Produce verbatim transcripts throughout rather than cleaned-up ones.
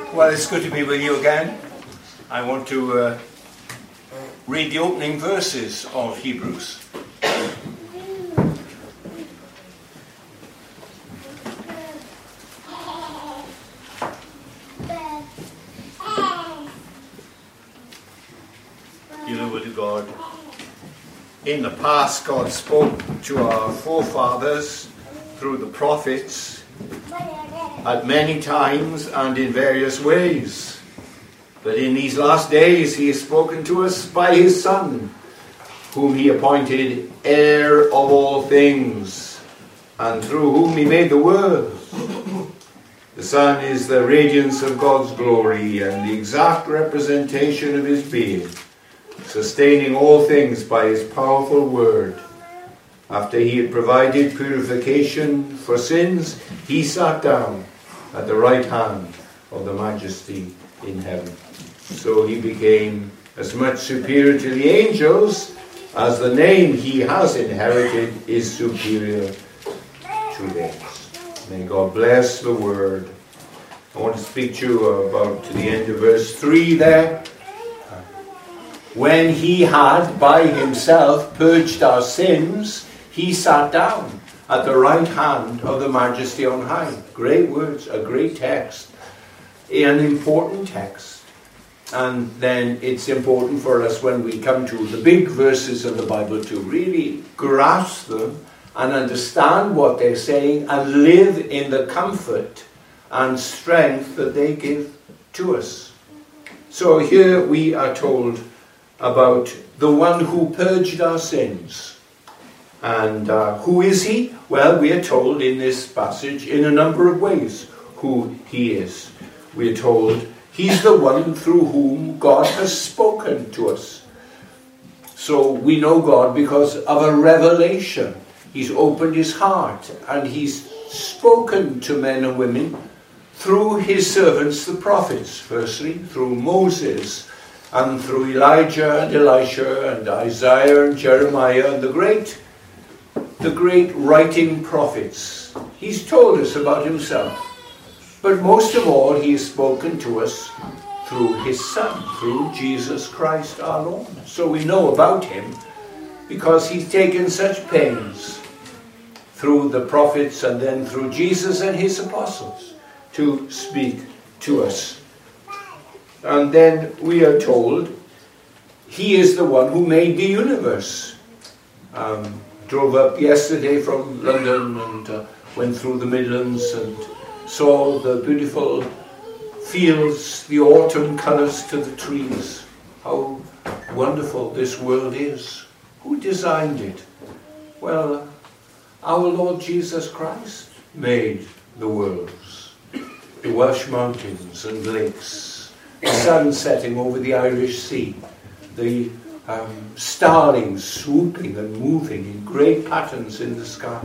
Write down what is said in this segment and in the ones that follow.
Well, it's good to be with you again. I want to uh, read the opening verses of Hebrews. Dear Lord God, in the past God spoke to our forefathers through the prophets at many times and in various ways. But in these last days he has spoken to us by his Son, whom he appointed heir of all things, and through whom he made the world. The Son is the radiance of God's glory and the exact representation of his being, sustaining all things by his powerful word. After he had provided purification for sins, he sat down at the right hand of the Majesty in heaven. So he became as much superior to the angels as the name he has inherited is superior to theirs. May God bless the word. I want to speak to you about to the end of verse three there. When he had by himself purged our sins, he sat down at the right hand of the Majesty on high. Great words, a great text, an important text. And then it's important for us when we come to the big verses of the Bible to really grasp them and understand what they're saying and live in the comfort and strength that they give to us. So here we are told about the one who purged our sins. And uh, who is he? Well, we are told in this passage in a number of ways who he is. We are told he's the one through whom God has spoken to us. So we know God because of a revelation. He's opened his heart and he's spoken to men and women through his servants, the prophets. Firstly, through Moses and through Elijah and Elisha and Isaiah and Jeremiah and the great The great writing prophets. He's told us about himself. But most of all, he has spoken to us through his Son, through Jesus Christ our Lord. So we know about him because he's taken such pains through the prophets and then through Jesus and his apostles to speak to us. And then we are told he is the one who made the universe. Um, Drove up yesterday from London and uh, went through the Midlands and saw the beautiful fields, the autumn colours to the trees. How wonderful this world is. Who designed it? Well, our Lord Jesus Christ made the worlds, the Welsh mountains and lakes, the sun setting over the Irish Sea, the Um, starlings swooping and moving in great patterns in the sky.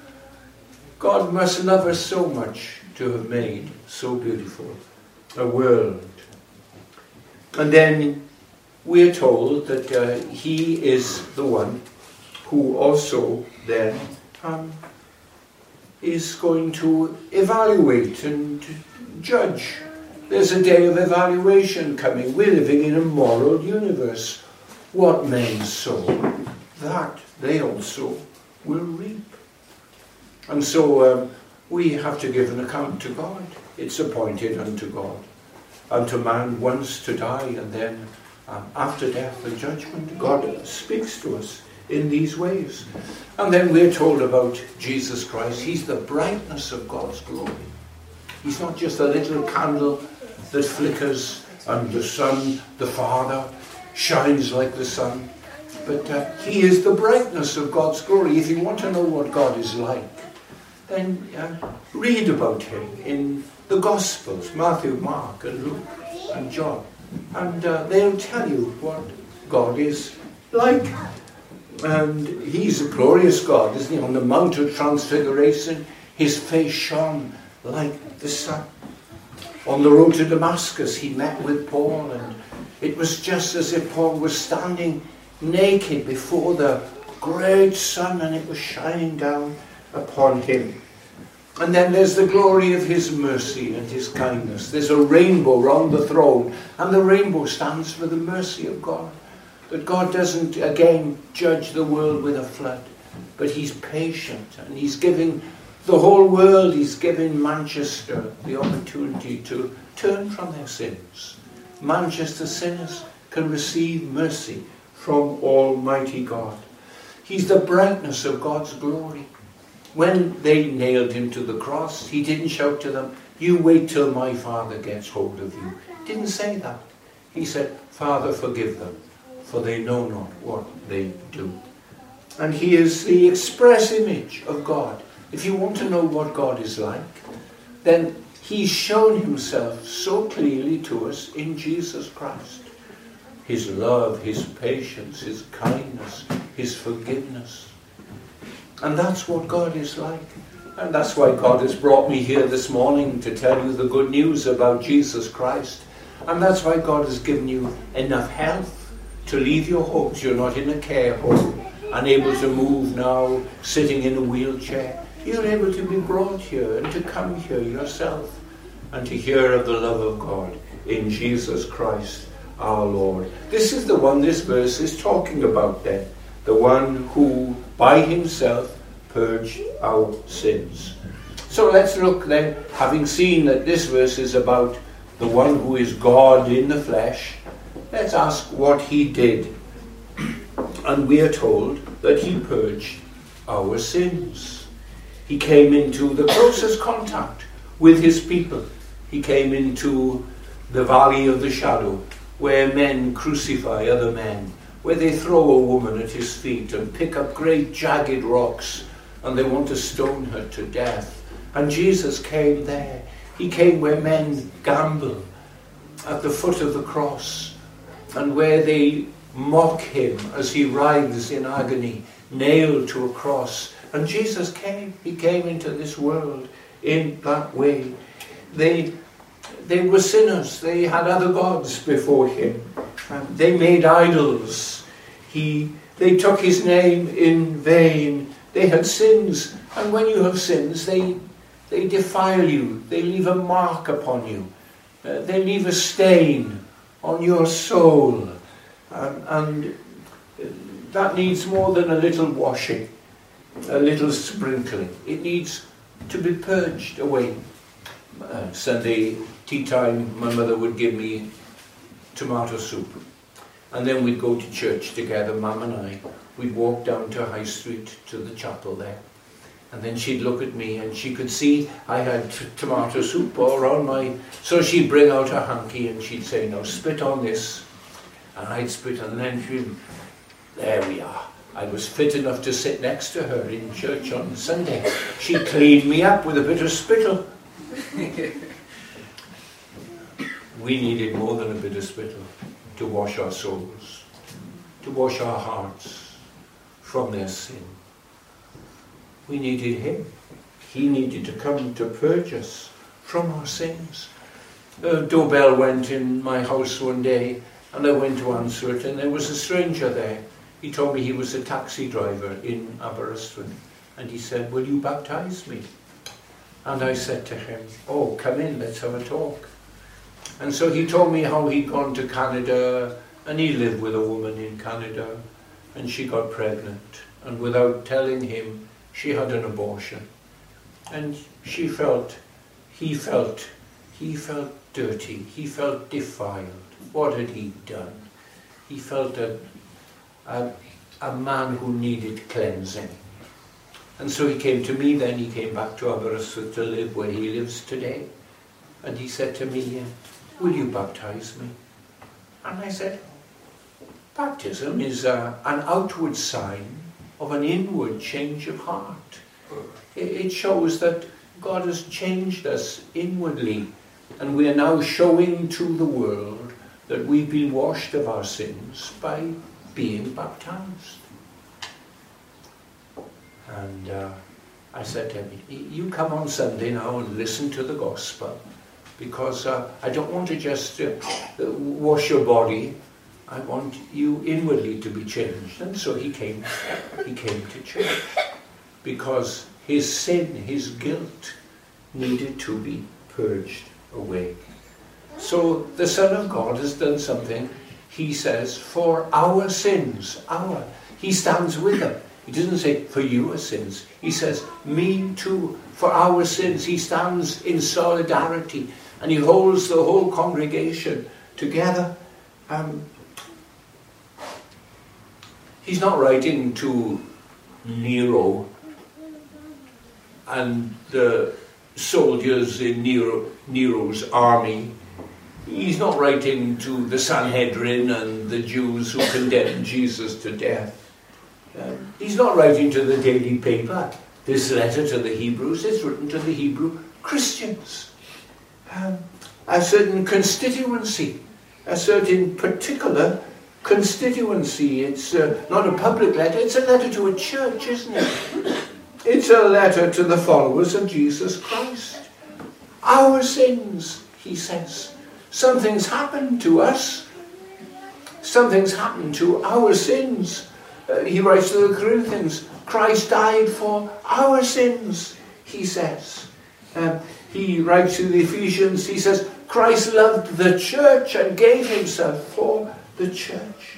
God must love us so much to have made so beautiful a world. And then we are told that uh, he is the one who also then um, is going to evaluate and judge. There's a day of evaluation coming. We're living in a moral universe. What men sow, that they also will reap. And so um, we have to give an account to God. It's appointed unto God. Unto man once to die, and then um, after death the judgment. God speaks to us in these ways. And then we're told about Jesus Christ. He's the brightness of God's glory. He's not just a little candle that flickers and the Son, the Father, shines like the sun, but uh, he is the brightness of God's glory. If you want to know what God is like, then uh, read about him in the Gospels, Matthew, Mark and Luke and John, and uh, they'll tell you what God is like. And he's a glorious God, isn't he? On the Mount of Transfiguration, his face shone like the sun. On the road to Damascus, he met with Paul, and it was just as if Paul was standing naked before the great sun and it was shining down upon him. And then there's the glory of his mercy and his kindness. There's a rainbow round the throne, and the rainbow stands for the mercy of God. That God doesn't, again, judge the world with a flood, but he's patient, and he's giving the whole world, he's giving Manchester the opportunity to turn from their sins. Manchester sinners can receive mercy from Almighty God. He's the brightness of God's glory. When they nailed him to the cross, he didn't shout to them, "You wait till my Father gets hold of you." He didn't say that. He said, "Father, forgive them, for they know not what they do." And he is the express image of God. If you want to know what God is like, then he's shown himself so clearly to us in Jesus Christ. His love, his patience, his kindness, his forgiveness. And that's what God is like. And that's why God has brought me here this morning to tell you the good news about Jesus Christ. And that's why God has given you enough health to leave your homes. You're not in a care home, unable to move now, sitting in a wheelchair. You're able to be brought here and to come here yourself and to hear of the love of God in Jesus Christ our Lord. This is the one this verse is talking about then. The one who by himself purged our sins. So let's look then, having seen that this verse is about the one who is God in the flesh, let's ask what he did. And we are told that he purged our sins. He came into the closest contact with his people. He came into the valley of the shadow, where men crucify other men, where they throw a woman at his feet and pick up great jagged rocks and they want to stone her to death. And Jesus came there. He came where men gamble at the foot of the cross, and where they mock him as he writhes in agony, nailed to a cross. And Jesus came. He came into this world in that way. They, they were sinners. They had other gods before him. And they made idols. He, they took his name in vain. They had sins. And when you have sins, they, they defile you. They leave a mark upon you. Uh, they leave a stain on your soul. Um, and that needs more than a little washing, a little sprinkling. It needs to be purged away. Uh, Sunday tea time, my mother would give me tomato soup. And then we'd go to church together, Mum and I. We'd walk down to High Street to the chapel there. And then she'd look at me and she could see I had t- tomato soup all around my... So she'd bring out her hanky and she'd say, "Now spit on this." And I'd spit, and then she'd... There we are. I was fit enough to sit next to her in church on Sunday. She cleaned me up with a bit of spittle. We needed more than a bit of spittle to wash our souls, to wash our hearts from their sin. We needed him. He needed to come to purge us from our sins. A doorbell went in my house one day, and I went to answer it, and there was a stranger there. He told me he was a taxi driver in Aberystwyth, and he said, "Will you baptize me?" And I said to him, "Oh, come in, let's have a talk." And so he told me how he'd gone to Canada, and he lived with a woman in Canada, and she got pregnant, and without telling him, she had an abortion. And she felt, he felt, he felt dirty, he felt defiled. What had he done? He felt a, a, a man who needed cleansing. And so he came to me then, he came back to Aberystwyth to live where he lives today. And he said to me, "Will you baptize me?" And I said, baptism is a, an outward sign of an inward change of heart. It shows that God has changed us inwardly, and we are now showing to the world that we've been washed of our sins by being baptized. And uh, I said to him, "You come on Sunday now and listen to the gospel, because uh, I don't want to just uh, wash your body. I want you inwardly to be changed." And so he came, he came to church, because his sin, his guilt needed to be purged away. So the Son of God has done something, he says, for our sins. Our. He stands with them. He doesn't say, for your sins. He says, me too, for our sins. He stands in solidarity, and he holds the whole congregation together. Um, he's not writing to Nero and the soldiers in Nero, Nero's army. He's not writing to the Sanhedrin and the Jews who condemned Jesus to death. Um, he's not writing to the daily paper. This letter to the Hebrews is written to the Hebrew Christians. Um, a certain constituency, a certain particular constituency. It's uh, not a public letter, it's a letter to a church, isn't it? It's a letter to the followers of Jesus Christ. Our sins, he says. Something's happened to us. Something's happened to our sins. Uh, he writes to the Corinthians, Christ died for our sins, he says. Um, he writes to the Ephesians, he says, Christ loved the church and gave himself for the church.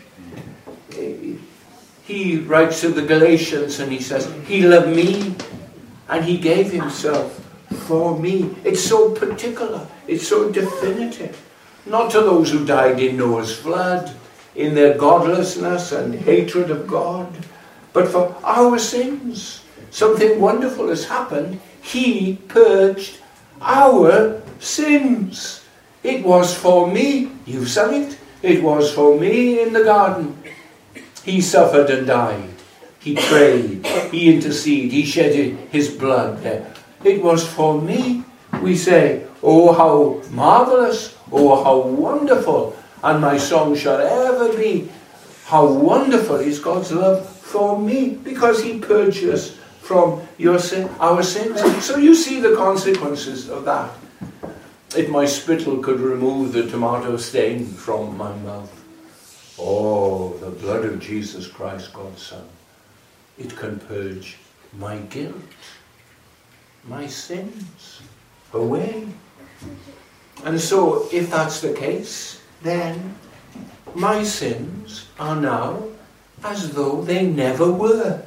He writes to the Galatians and he says, he loved me and he gave himself for me. It's so particular, it's so definitive. Not to those who died in Noah's flood, in their godlessness and hatred of God, but for our sins. Something wonderful has happened. He purged our sins. It was for me. You've sung it. It was for me in the garden. He suffered and died. He prayed. He interceded. He shed his blood there. It was for me. We say, oh, how marvelous. Oh, how wonderful. And my song shall ever be. How wonderful is God's love for me, because he purged us from your sin, our sins. So you see the consequences of that. If my spittle could remove the tomato stain from my mouth, oh, the blood of Jesus Christ, God's Son, it can purge my guilt, my sins away. And so, if that's the case, then my sins are now as though they never were.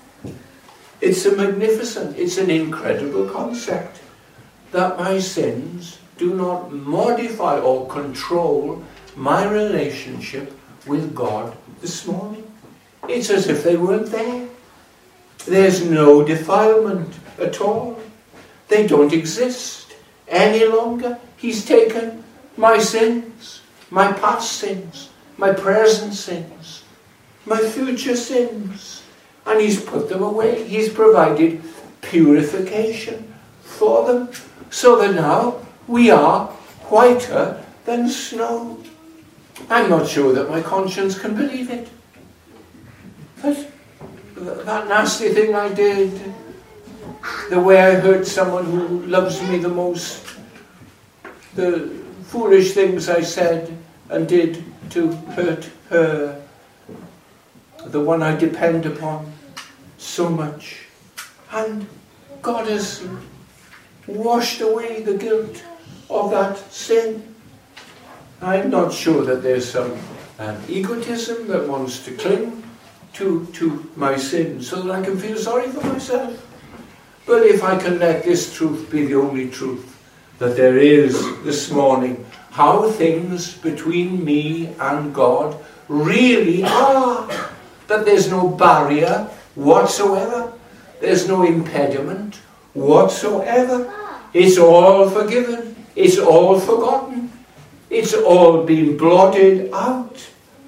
It's a magnificent, it's an incredible concept that my sins do not modify or control my relationship with God this morning. It's as if they weren't there. There's no defilement at all. They don't exist any longer. He's taken my sins, my past sins, my present sins, my future sins, and he's put them away. He's provided purification for them, so that now we are whiter than snow. I'm not sure that my conscience can believe it. But that nasty thing I did, the way I hurt someone who loves me the most, the foolish things I said and did to hurt her, the one I depend upon so much. And God has washed away the guilt of that sin. I'm not sure that there's some um, egotism that wants to cling to, to my sin so that I can feel sorry for myself. But if I can let this truth be the only truth that there is this morning, how things between me and God really are, that there's no barrier whatsoever, there's no impediment whatsoever, it's all forgiven, it's all forgotten, it's all been blotted out.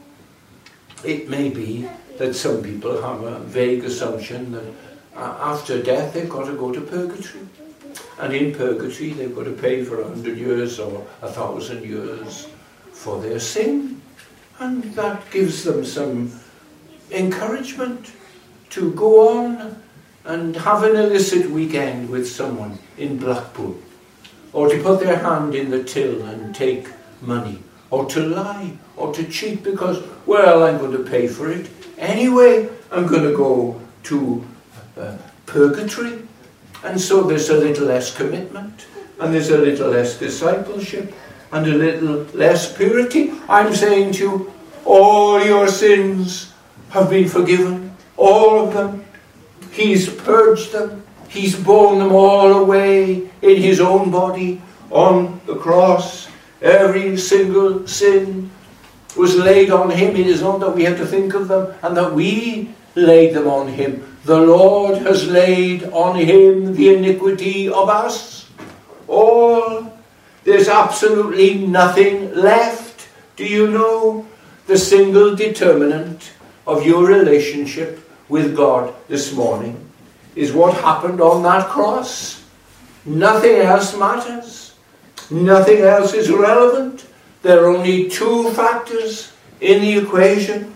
It may be that some people have a vague assumption that after death they've got to go to purgatory. And in purgatory they've got to pay for a hundred years or a thousand years for their sin. And that gives them some encouragement to go on and have an illicit weekend with someone in Blackpool. Or to put their hand in the till and take money. Or to lie. Or to cheat because, well, I'm going to pay for it. Anyway, I'm going to go to uh, purgatory. And so there's a little less commitment, and there's a little less discipleship, and a little less purity. I'm saying to you, all your sins have been forgiven, all of them. He's purged them. He's borne them all away in his own body on the cross. Every single sin was laid on him. It is not that we have to think of them and that we laid them on him. The Lord has laid on him the iniquity of us. All. There's absolutely nothing left. Do you know the single determinant of your relationship with God this morning is what happened on that cross? Nothing else matters. Nothing else is relevant. There are only two factors in the equation.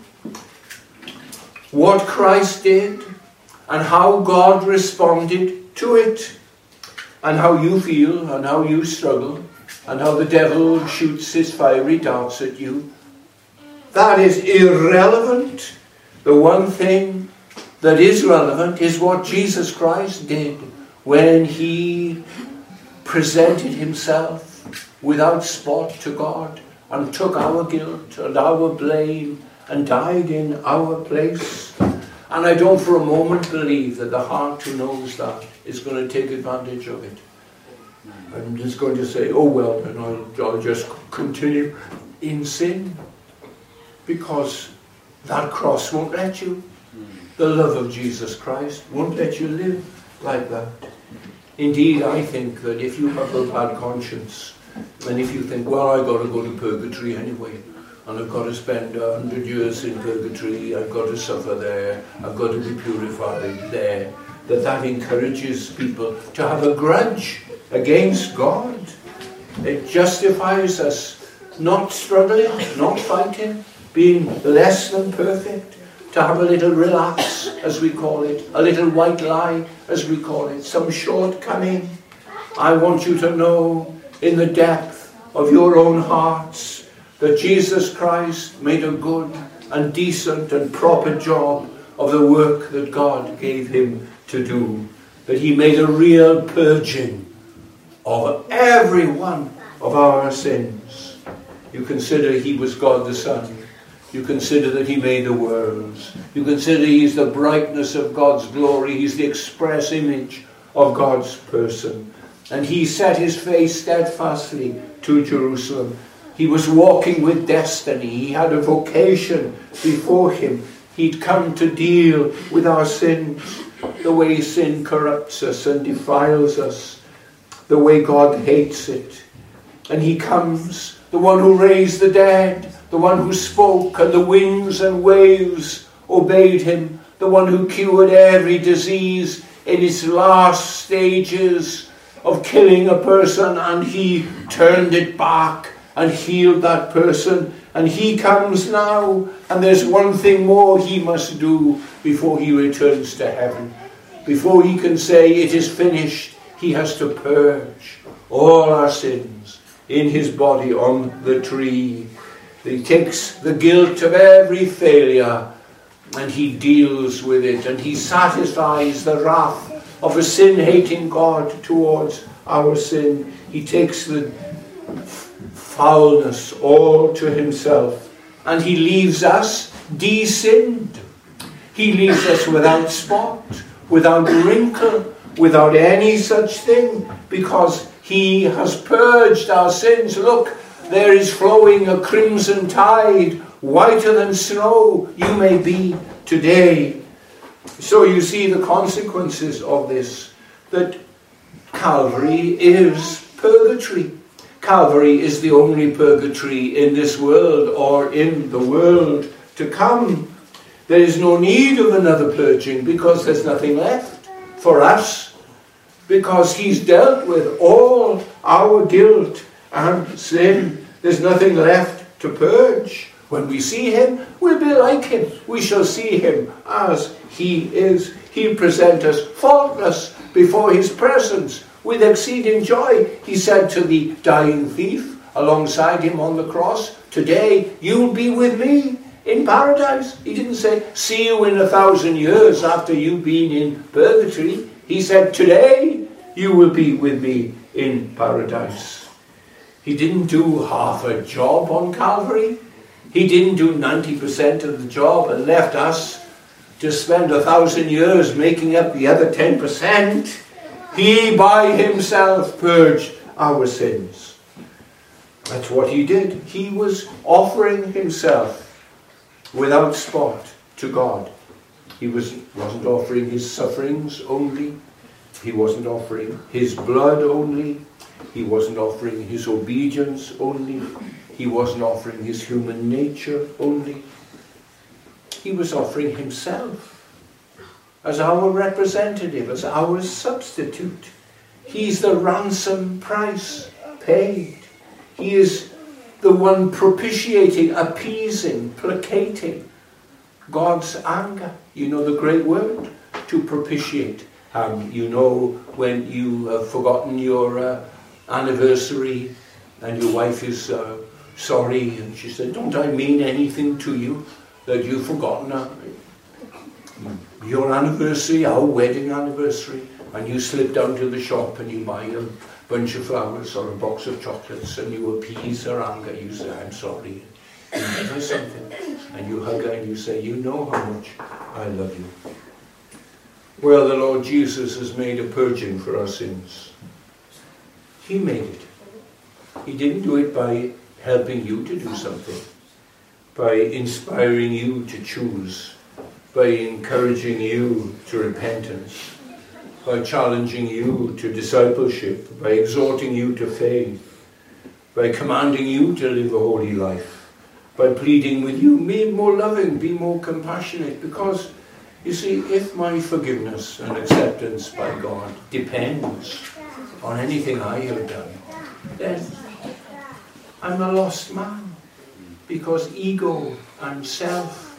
What Christ did and how God responded to it. And how you feel and how you struggle and how the devil shoots his fiery darts at you. That is irrelevant. The one thing that is relevant is what Jesus Christ did when he presented himself without spot to God and took our guilt and our blame and died in our place. And I don't for a moment believe that the heart who knows that is going to take advantage of it. I'm just going to say, oh well, then I'll, I'll just continue in sin. Because that cross won't let you. The love of Jesus Christ won't let you live like that. Indeed, I think that if you have a bad conscience, and if you think, well, I've got to go to purgatory anyway, and I've got to spend a hundred years in purgatory, I've got to suffer there, I've got to be purified there, that that encourages people to have a grudge against God. It justifies us not struggling, not fighting, being less than perfect, to have a little relapse, as we call it, a little white lie, as we call it, some shortcoming. I want you to know in the depth of your own hearts that Jesus Christ made a good and decent and proper job of the work that God gave him to do. That he made a real purging of every one of our sins. You consider he was God the Son. You consider that he made the worlds. You consider he's the brightness of God's glory. He's the express image of God's person. And he set his face steadfastly to Jerusalem. He was walking with destiny. He had a vocation before him. He'd come to deal with our sins, the way sin corrupts us and defiles us, the way God hates it. And he comes, the one who raised the dead, the one who spoke and the winds and waves obeyed him, the one who cured every disease in its last stages of killing a person, and he turned it back and healed that person. And he comes now, and there's one thing more he must do before he returns to heaven. Before he can say it is finished, he has to purge all our sins in his body on the tree. He takes the guilt of every failure and he deals with it, and he satisfies the wrath of a sin-hating God towards our sin. He takes the foulness all to himself, and he leaves us de-sinned. He leaves us without spot, without wrinkle, without any such thing, because he has purged our sins. Look, there is flowing a crimson tide, whiter than snow you may be today. So you see the consequences of this, that Calvary is purgatory. Calvary is the only purgatory in this world or in the world to come. There is no need of another purging because there's nothing left for us, because he's dealt with all our guilt and sin. There's nothing left to purge. When we see him, we'll be like him. We shall see him as he is. He'll present us faultless before his presence with exceeding joy. He said to the dying thief alongside him on the cross, today you'll be with me in paradise. He didn't say, see you in a thousand years after you've been in purgatory. He said, today you will be with me in paradise. He didn't do half a job on Calvary. He didn't do ninety percent of the job and left us to spend a thousand years making up the other ten percent. He by himself purged our sins. That's what he did. He was offering himself without spot to God. He was, wasn't offering his sufferings only. He wasn't offering his blood only. He wasn't offering his obedience only. He wasn't offering his human nature only. He was offering himself as our representative, as our substitute. He's the ransom price paid. He is the one propitiating, appeasing, placating God's anger. You know the great word, to propitiate. Um, you know when you have forgotten your uh, anniversary and your wife is uh, sorry and she said, don't I mean anything to you that you've forgotten uh, your anniversary, our wedding anniversary, and you slip down to the shop and you buy a bunch of flowers or a box of chocolates and you appease her anger. You say, I'm sorry. You give her something and you hug her and you say, you know how much I love you. Well, the Lord Jesus has made a purging for our sins. He made it. He didn't do it by helping you to do something, by inspiring you to choose, by encouraging you to repentance, by challenging you to discipleship, by exhorting you to faith, by commanding you to live a holy life, by pleading with you, be more loving, be more compassionate, because you see, if my forgiveness and acceptance by God depends on anything I have done, then I'm a lost man, because ego and self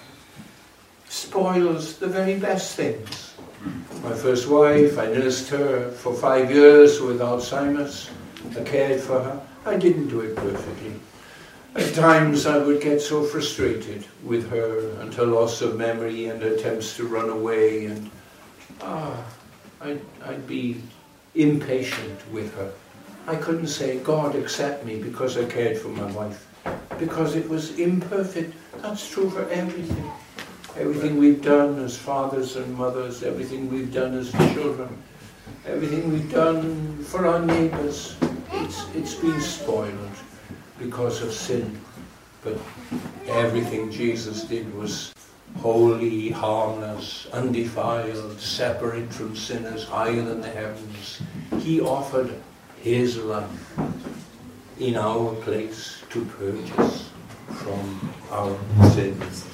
spoils the very best things. My first wife, I nursed her for five years with Alzheimer's. I cared for her. I didn't do it perfectly. At times I would get so frustrated with her and her loss of memory and attempts to run away, and ah, I'd, I'd be impatient with her. I couldn't say, God, accept me because I cared for my wife, because it was imperfect. That's true for everything. Everything we've done as fathers and mothers, everything we've done as children, everything we've done for our neighbours, it's, it's been spoiled because of sin. But everything Jesus did was holy, harmless, undefiled, separate from sinners, higher than the heavens. He offered his life in our place to purge us from our sins.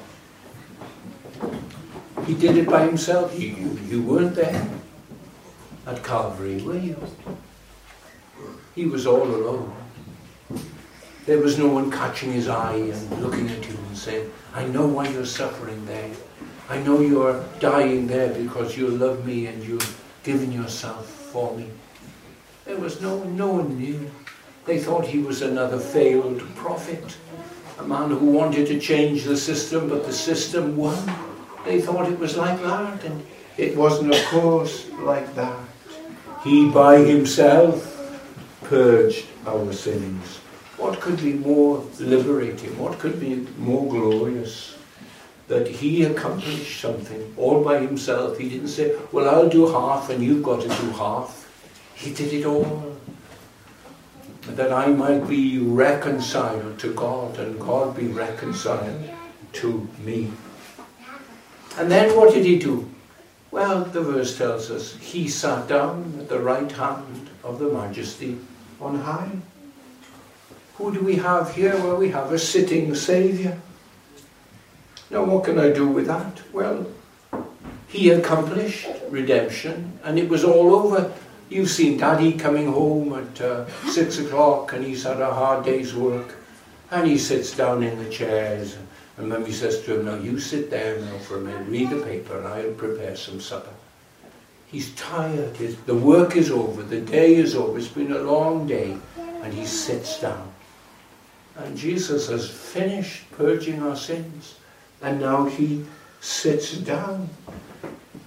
He did it by himself. You, you, you weren't there at Calvary, were you? He was all alone. There was no one catching his eye and looking at you and saying, I know why you're suffering there. I know you're dying there because you love me and you've given yourself for me. There was no one, no one knew. They thought he was another failed prophet, a man who wanted to change the system, but the system won. They thought it was like that, and it wasn't, of course, like that. He by himself purged our sins. What could be more liberating? What could be more glorious? That he accomplished something all by himself. He didn't say, well, I'll do half and you've got to do half. He did it all. That I might be reconciled to God and God be reconciled to me. And then what did he do? Well, the verse tells us, he sat down at the right hand of the Majesty on high. Who do we have here? Well, we have a sitting Saviour. Now, what can I do with that? Well, he accomplished redemption, and it was all over. You've seen Daddy coming home at uh, six o'clock, and he's had a hard day's work, and he sits down in the chairs, and Mummy says to him, now you sit there now for a minute, read the paper, and I'll prepare some supper. He's tired. His, the work is over. The day is over. It's been a long day, and he sits down. And Jesus has finished purging our sins. And now he sits down. You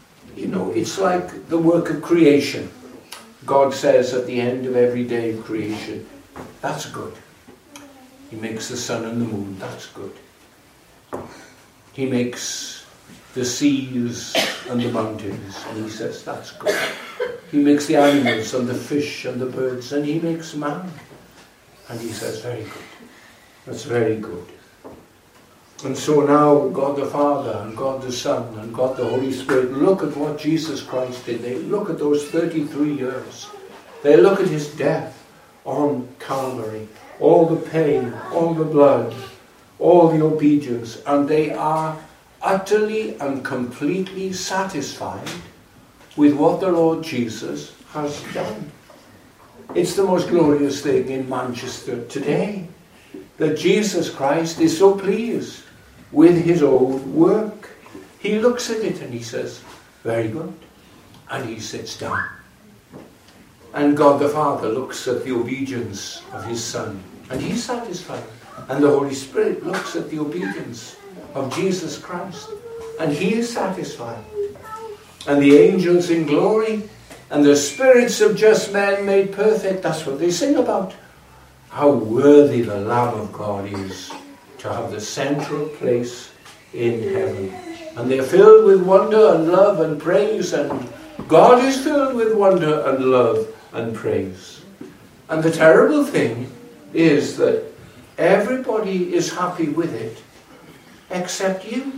know, it's like the work of creation. God says at the end of every day of creation, that's good. He makes the sun and the moon, that's good. He makes the seas and the mountains, and he says, that's good. He makes the animals and the fish and the birds, and he makes man. And he says, very good. That's very good. And so now God the Father and God the Son and God the Holy Spirit look at what Jesus Christ did. They look at those thirty-three years. They look at his death on Calvary. All the pain, all the blood, all the obedience. And they are utterly and completely satisfied with what the Lord Jesus has done. It's the most glorious thing in Manchester today, that Jesus Christ is so pleased with his own work. He looks at it and he says, very good. And he sits down. And God the Father looks at the obedience of his Son, and he's satisfied. And the Holy Spirit looks at the obedience of Jesus Christ, and he is satisfied. And the angels in glory, and the spirits of just men made perfect, that's what they sing about. How worthy the Lamb of God is to have the central place in heaven. And they're filled with wonder and love and praise, and God is filled with wonder and love and praise. And the terrible thing is that everybody is happy with it except you.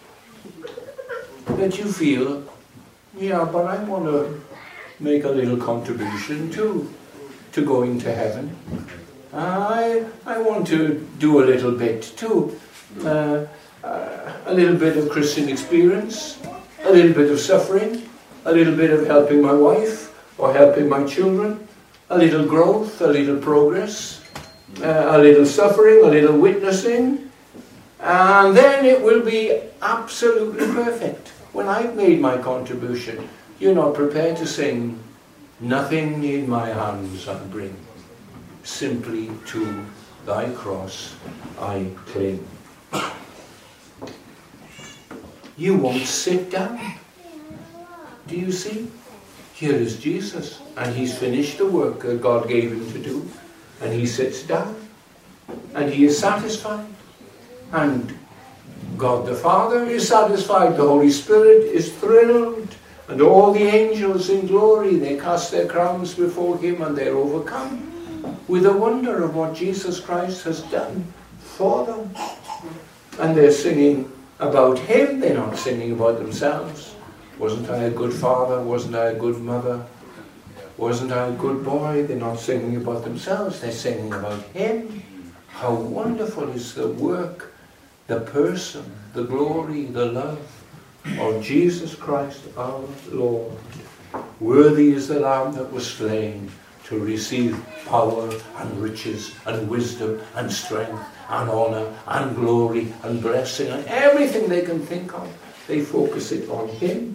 That you feel, yeah, but I want to make a little contribution too to going to heaven. I I want to do a little bit too. Uh, uh, a little bit of Christian experience, a little bit of suffering, a little bit of helping my wife or helping my children, a little growth, a little progress, uh, a little suffering, a little witnessing, and then it will be absolutely perfect. When I've made my contribution, you're not prepared to sing, nothing in my hands I bring, simply to thy cross I cling. You won't sit down. Do you see? Here is Jesus, and he's finished the work that God gave him to do, and he sits down, and he is satisfied. And God the Father is satisfied, the Holy Spirit is thrilled, and all the angels in glory, they cast their crowns before him, and they're overcome with the wonder of what Jesus Christ has done for them. And they're singing about him, they're not singing about themselves. Wasn't I a good father? Wasn't I a good mother? Wasn't I a good boy? They're not singing about themselves, they're singing about him. How wonderful is the work, the person, the glory, the love of Jesus Christ our Lord. Worthy is the Lamb that was slain to receive power and riches and wisdom and strength and honor and glory and blessing and everything they can think of. They focus it on him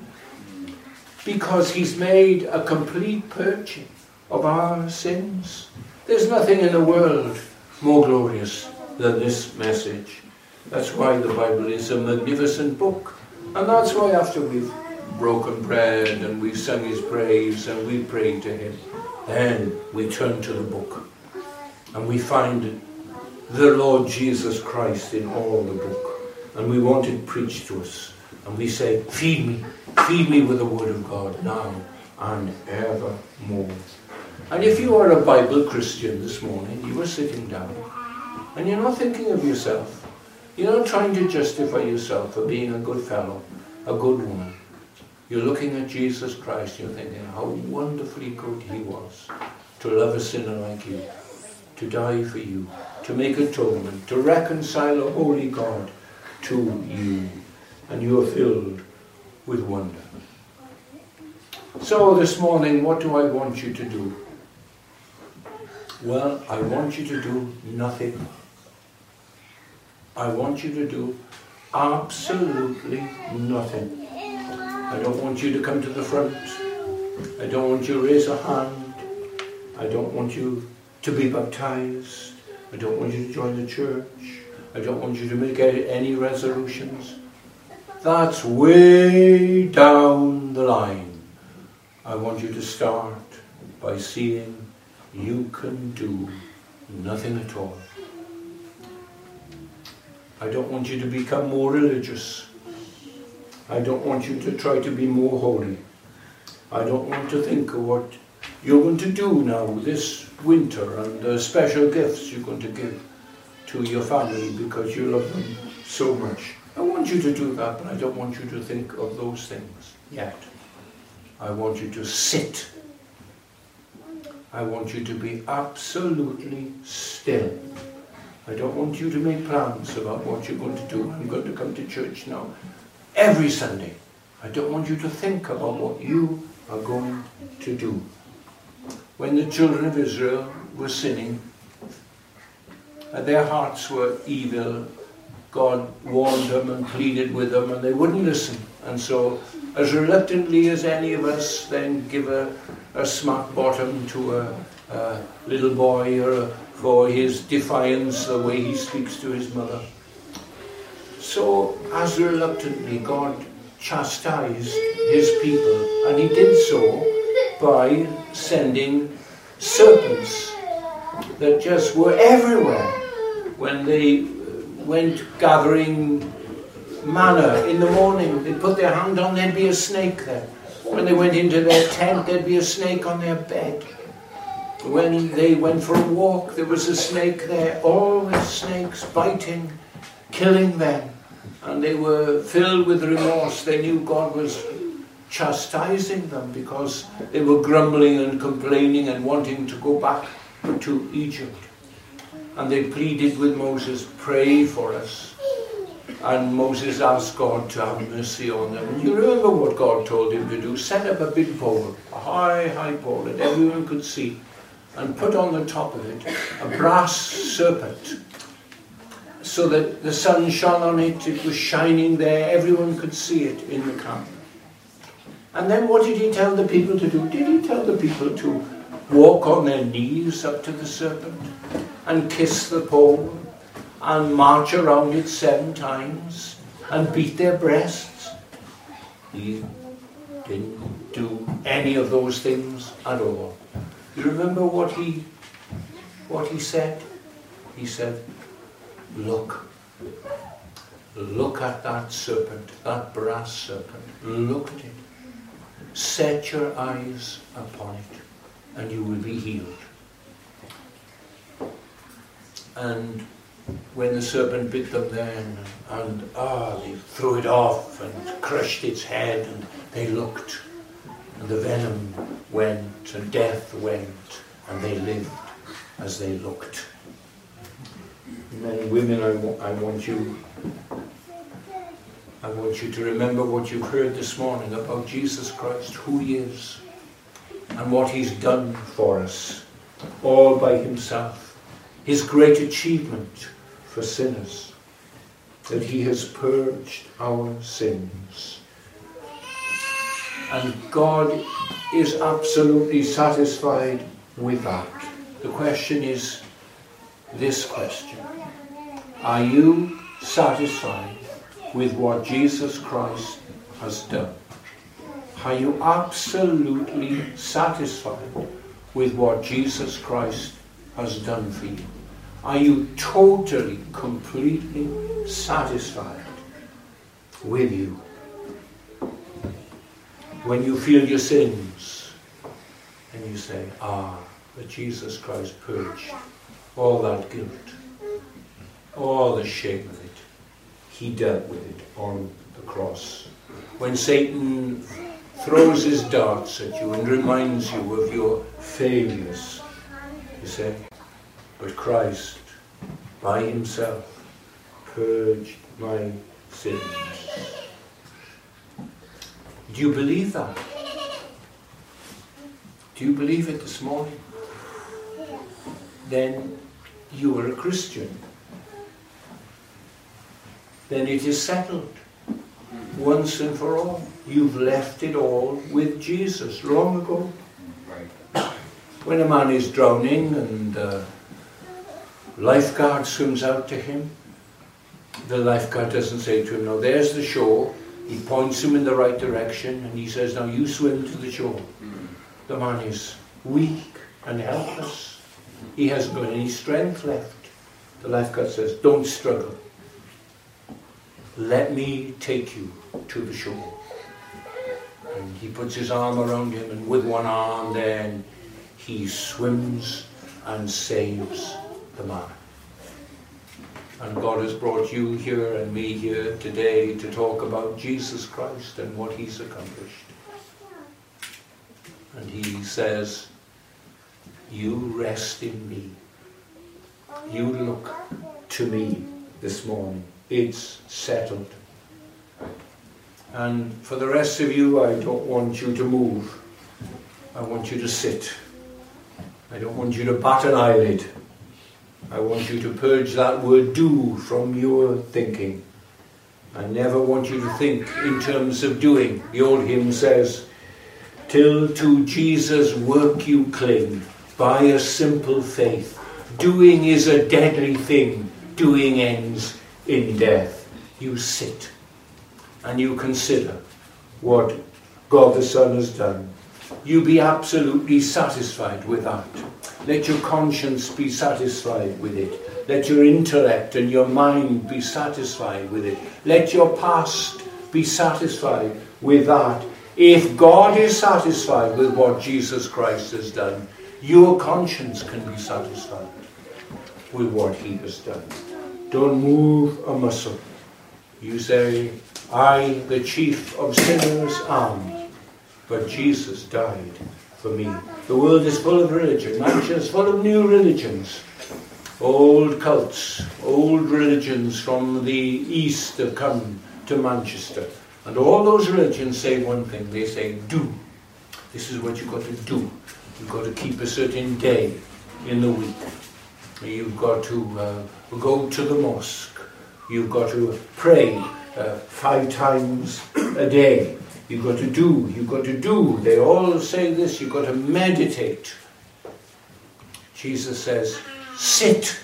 because he's made a complete purchase of our sins. There's nothing in the world more glorious than this message. That's why the Bible is a magnificent book. And that's why after we've broken bread and we've sung his praise and we prayed to him, then we turn to the book and we find the Lord Jesus Christ in all the book, and we want it preached to us, and we say, feed me, feed me with the word of God now and evermore. And if you are a Bible Christian this morning, you are sitting down and you're not thinking of yourself, you're not trying to justify yourself for being a good fellow, a good woman. You're looking at Jesus Christ, you're thinking how wonderfully good he was to love a sinner like you, to die for you, to make atonement, to reconcile a holy God to you. And you are filled with wonder. So this morning, what do I want you to do? Well, I want you to do nothing. I want you to do absolutely nothing. I don't want you to come to the front. I don't want you to raise a hand. I don't want you to be baptized. I don't want you to join the church. I don't want you to make any resolutions. That's way down the line. I want you to start by seeing you can do nothing at all. I don't want you to become more religious. I don't want you to try to be more holy. I don't want to think of what you're going to do now this winter and the special gifts you're going to give to your family because you love them so much. I want you to do that, but I don't want you to think of those things yet. I want you to sit. I want you to be absolutely still. I don't want you to make plans about what you're going to do. I'm going to come to church now every Sunday. I don't want you to think about what you are going to do. When the children of Israel were sinning, and their hearts were evil, God warned them and pleaded with them, and they wouldn't listen. And so, as reluctantly as any of us then give a, a smack bottom to a, a little boy or a, for his defiance, the way he speaks to his mother. So, as reluctantly, God chastised his people, and he did so by sending serpents that just were everywhere. When they went gathering manna in the morning, they'd put their hand on, there'd be a snake there. When they went into their tent, there'd be a snake on their bed. When they went for a walk, there was a snake there, always snakes biting, killing them. And they were filled with remorse. They knew God was chastising them because they were grumbling and complaining and wanting to go back to Egypt. And they pleaded with Moses, pray for us. And Moses asked God to have mercy on them. And you remember what God told him to do? Set up a big pole, a high, high pole that everyone could see, and put on the top of it a brass serpent, so that the sun shone on it, it was shining there, everyone could see it in the camp. And then what did he tell the people to do? Did he tell the people to walk on their knees up to the serpent and kiss the pole and march around it seven times and beat their breasts? He didn't do any of those things at all. You remember what he what he said? He said, look, look at that serpent, that brass serpent, look at it. Set your eyes upon it, and you will be healed. And when the serpent bit them then, and ah, they threw it off and crushed its head, and they looked, and the venom went, and death went, and they lived as they looked. Men and women, I, w- I want you I want you to remember what you've heard this morning about Jesus Christ, who he is, and what he's done for us, all by himself. His great achievement for sinners, that he has purged our sins. And God is absolutely satisfied with that. The question is this question: are you satisfied with what Jesus Christ has done? Are you absolutely satisfied with what Jesus Christ has done for you? Are you totally, completely satisfied with you? When you feel your sins and you say, ah, but Jesus Christ purged all that guilt, all the shame of it. He dealt with it on the cross. When Satan throws his darts at you and reminds you of your failures, you say, but Christ, by himself, purged my sins. Do you believe that? Do you believe it this morning? Then you are a Christian. Then it is settled once and for all. You've left it all with Jesus long ago. When a man is drowning and the lifeguard swims out to him, the lifeguard doesn't say to him, now there's the shore, He points him in the right direction and he says, now you swim to the shore. The man is weak and helpless. He hasn't got any strength left. The lifeguard says, don't struggle. Let me take you to the shore. And he puts his arm around him, and with one arm then he swims and saves the man. And God has brought you here and me here today to talk about Jesus Christ and what he's accomplished. And he says, you rest in me. You look to me this morning. It's settled. And for the rest of you, I don't want you to move. I want you to sit. I don't want you to bat an eyelid. I want you to purge that word do from your thinking. I never want you to think in terms of doing. The old hymn says, till to Jesus' work you cling, by a simple faith. Doing is a deadly thing. Doing ends in death. You sit and you consider what God the Son has done. You be absolutely satisfied with that. Let your conscience be satisfied with it. Let your intellect and your mind be satisfied with it. Let your past be satisfied with that. If God is satisfied with what Jesus Christ has done, your conscience can be satisfied with what he has done. Don't move a muscle. You say, I, the chief of sinners, am, but Jesus died for me. The world is full of religion. Manchester is full of new religions. Old cults, old religions from the east have come to Manchester. And all those religions say one thing. They say, do. This is what you've got to do. You've got to keep a certain day in the week. You've got to uh, go to the mosque. You've got to pray uh, five times a day. You've got to do, you've got to do. They all say this, you've got to meditate. Jesus says, sit.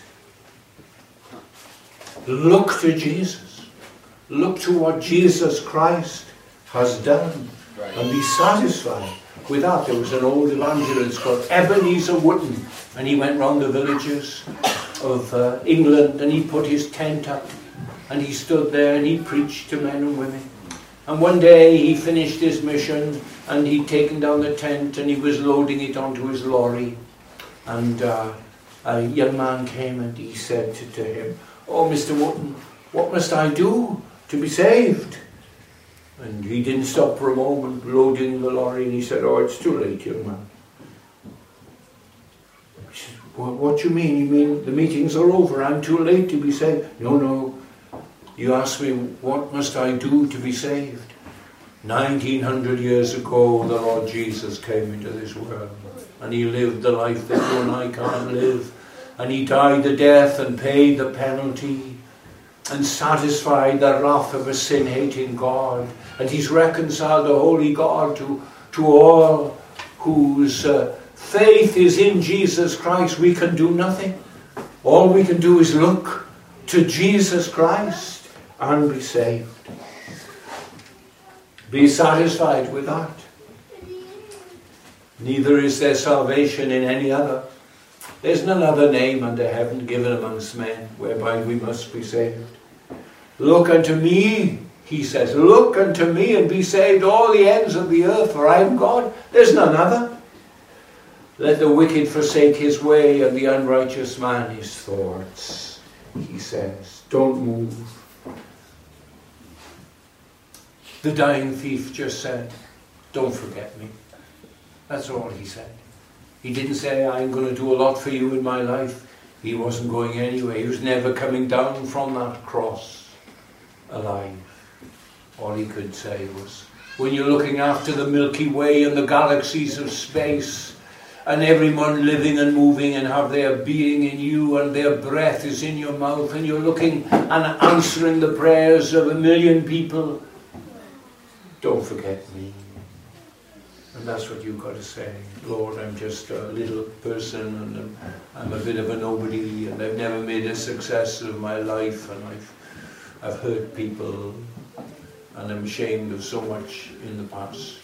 Look to Jesus. Look to what Jesus Christ has done. Right. And be satisfied with that. There was an old evangelist called Ebenezer Wooten, and he went round the villages of uh, England, and he put his tent up, and he stood there and he preached to men and women. And one day he finished his mission, and he'd taken down the tent and he was loading it onto his lorry, and uh, a young man came and he said to, to him, oh, Mister Wooten, what must I do to be saved? And he didn't stop for a moment loading the lorry, and he said, oh, it's too late, young man. He said, well, what do you mean? You mean the meetings are over, I'm too late to be saved? No, no. You ask me, what must I do to be saved? nineteen hundred years ago, the Lord Jesus came into this world, and he lived the life that you and I can't live, and he died the death and paid the penalty and satisfied the wrath of a sin-hating God, and he's reconciled the holy God to, to all whose uh, faith is in Jesus Christ. We can do nothing. All we can do is look to Jesus Christ and be saved. Be satisfied with that. Neither is there salvation in any other. There's none other name under heaven given amongst men whereby we must be saved. Look unto me, he says. Look unto me and be saved, all the ends of the earth, for I am God. There's none other. Let the wicked forsake his way, and the unrighteous man his thoughts. He says, don't move. The dying thief just said, don't forget me. That's all he said. He didn't say, I'm going to do a lot for you in my life. He wasn't going anywhere. He was never coming down from that cross alive. All he could say was, when you're looking after the Milky Way and the galaxies of space, and everyone living and moving and have their being in you, and their breath is in your mouth, and you're looking and answering the prayers of a million people, don't forget me. And that's what you've got to say. Lord, I'm just a little person, and I'm, I'm a bit of a nobody, and I've never made a success of my life, and I've, I've hurt people. and I'm ashamed of so much in the past.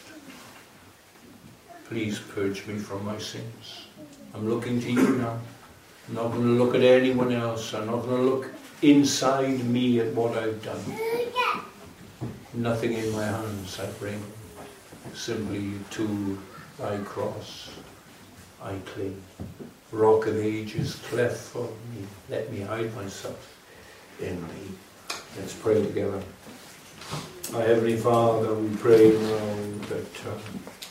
Please purge me from my sins. I'm looking to you now. I'm not going to look at anyone else. I'm not going to look inside me at what I've done. Nothing in my hands I bring. Simply to thy cross I cling. Rock of ages, cleft for me. Let me hide myself in thee. Let's pray together. Our Heavenly Father, we pray now that uh,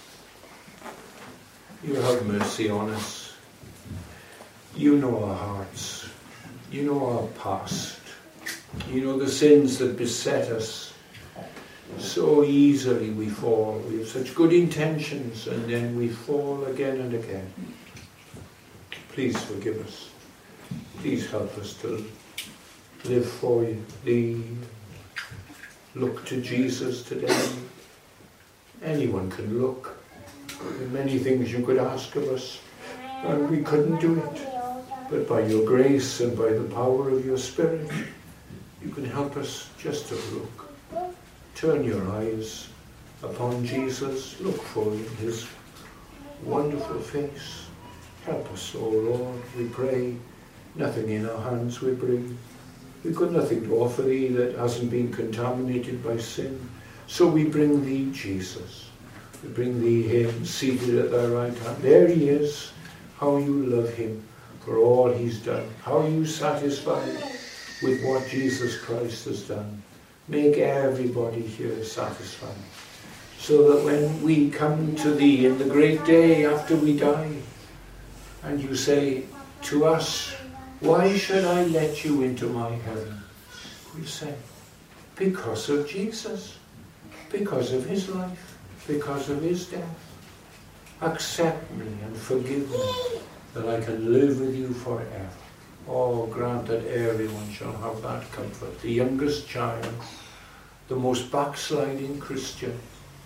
you have mercy on us. You know our hearts. You know our past. You know the sins that beset us. So easily we fall. We have such good intentions and then we fall again and again. Please forgive us. Please help us to live for you. Thee. Look to Jesus today. Anyone can look. There are many things you could ask of us, and we couldn't do it. But by your grace and by the power of your Spirit, you can help us just to look. Turn your eyes upon Jesus. Look for his wonderful face. Help us, O Lord, we pray. Nothing in our hands we bring. We've got nothing to offer thee that hasn't been contaminated by sin. So we bring thee Jesus. We bring thee him seated at thy right hand. There he is. How you love him for all he's done. How you satisfied with what Jesus Christ has done. Make everybody here satisfied. So that when we come to thee in the great day after we die, and you say to us, why should I let you into my heaven? We say, because of Jesus, because of his life, because of his death. Accept me and forgive me, that I can live with you forever. Oh, grant that everyone shall have that comfort. The youngest child, the most backsliding Christian,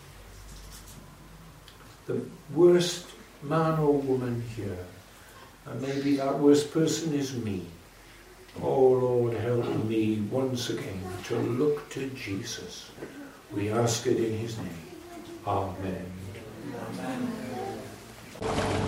the worst man or woman here, and maybe that worst person is me. Oh Lord, help me once again to look to Jesus. We ask it in his name. Amen. Amen.